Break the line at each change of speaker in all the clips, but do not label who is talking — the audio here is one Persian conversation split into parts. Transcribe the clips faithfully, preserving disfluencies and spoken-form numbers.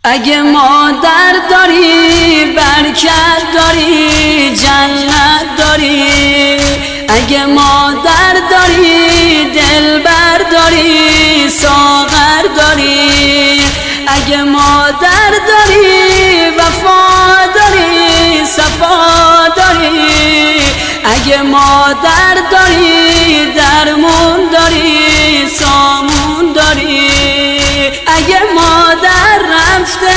اگه مادر داری برکت داری جنت داری، اگه مادر داری دلبر داری ساغر داری، اگه مادر داری وفا داری صفا داری، اگه مادر داری درمون داری سامون داری، اگه مادر رفته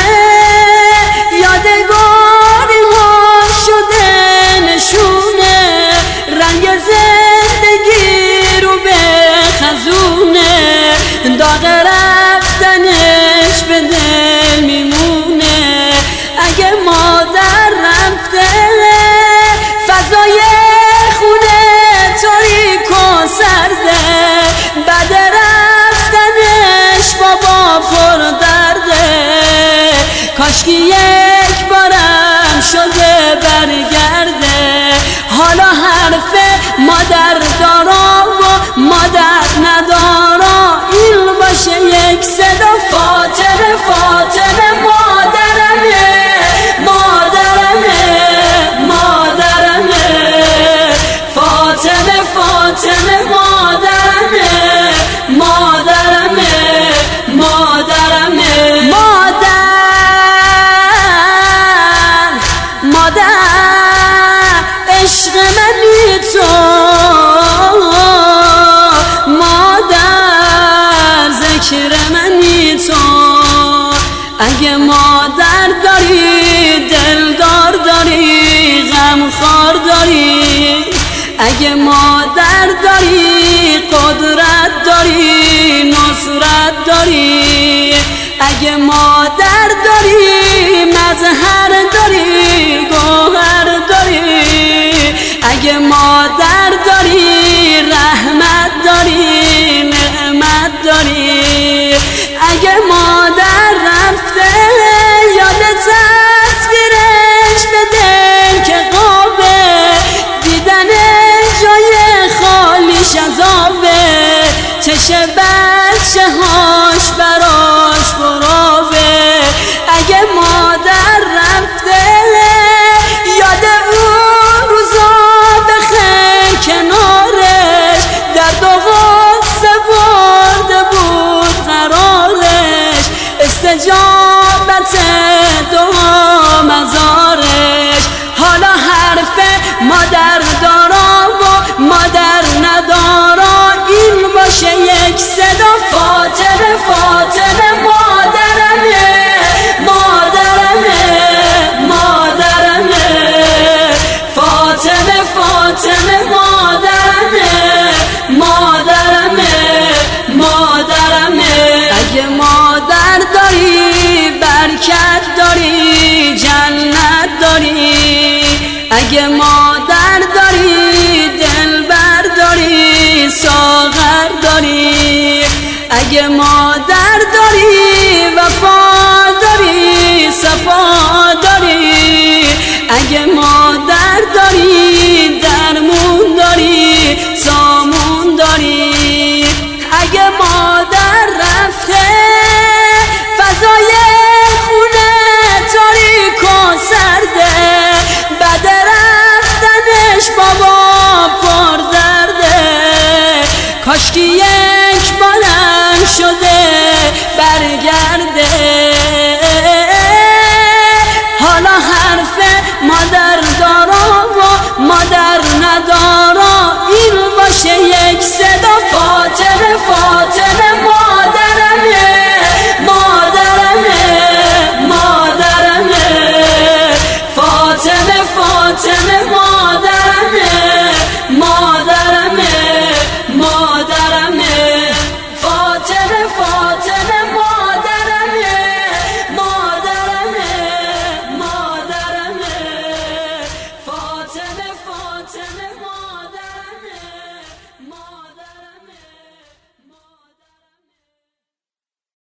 یادگاری ها شده نشونه رنگ زندگی رو به خزونه، داغ رفتنش به دل میمونه. اگه مادر رفته فضای خونه تاریک و سرده، بعد رفتنش بابا پر درده، کاشکی یک بارم شده برگرده. حالا حرف مادر دارا و مادر ندارا این باشه یک صدا، فاطمه فاطمه مادرمه مادرمه مادرمه، فاطمه فاطمه مادرمه مادرمه مادرمه. مادر مادر عشق منی تو، مادر ذکر منی تو، اگه مادر داری دلدار داری غمخوار داری، اگه مادر داری قدرت داری نصرت داری، اگه مادر داری مظهر داری گوهر داری، اگه مادر داری رحمت داری نعمت داری، اگه مادر رفته یاد تصویرش به دل که قابه، دیدن جای خالیش عذابه، چشم بچه هاش براش برابه. اگه مادر رفته یاد اون روزا بخیر کنارش، درد و غصه برده بود قرارش، استجابت دعا مزارش. حالا حرف مادر دارا و مادر ندارا این باشه یک صدا، فاطمه فاطمه مادرمه مادرمه مادرمه، فاطمه فاطمه مادرمه مادرمه مادرمه. اگه مادر داری برکت داری جنت داری، اگه مادر داری دلبر داری ساغر داری، اگه مادر داری وفا داری صفا داری، اگه مادر داری درمون داری سامون داری،